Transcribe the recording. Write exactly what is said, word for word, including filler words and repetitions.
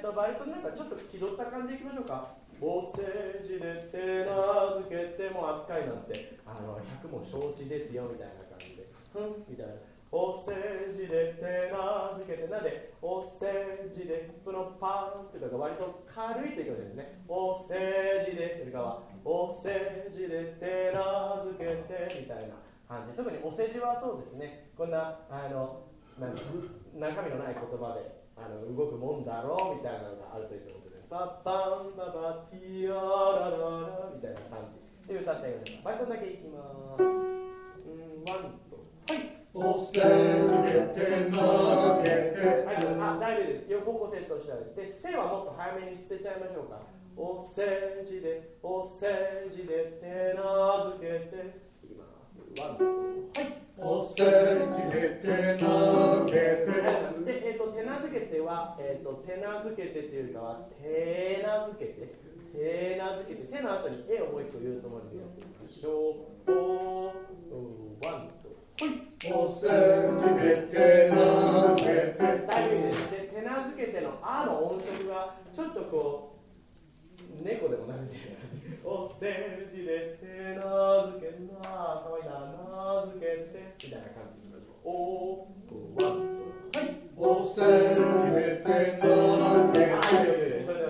と割となんかちょっと気取った感じでいきましょうか。お世辞で手なずけても扱いなんてあのひゃくも承知ですよみたいな感じで、ふんみたいな。お世辞で手なずけて、なんでお世辞でこのパンっていうのが割と軽いということですね。お世辞でというかはお世辞で手なずけてみたいな感じ。特にお世辞はそうですね、こんなあのなんか中身のない言葉であの動くもんだろうみたいなのがあるということで、パッパンババティアラララみたいな感じで歌ってあげます。バイトだけいきます。うん、ワンとはいお世辞で手なずけて、はい、あ、大丈夫です。横こセットしてあげて、せはもっと早めに捨てちゃいましょうか。お世辞でお世辞で手なずけていきます。ワンとはいお世辞で手なずけて、で、えーと、手なずけては、えーと、手なずけてというよりかは手なずけて手なずけて、手の後に絵をもう一個言うつもりでやっていきましょう。おワンとお世辞で手なずけて、大丈夫です。で、手なずけてのあの音色がちょっとこう猫でもなるんでお世辞で手なずけなかわいいな、なずけてみたいな感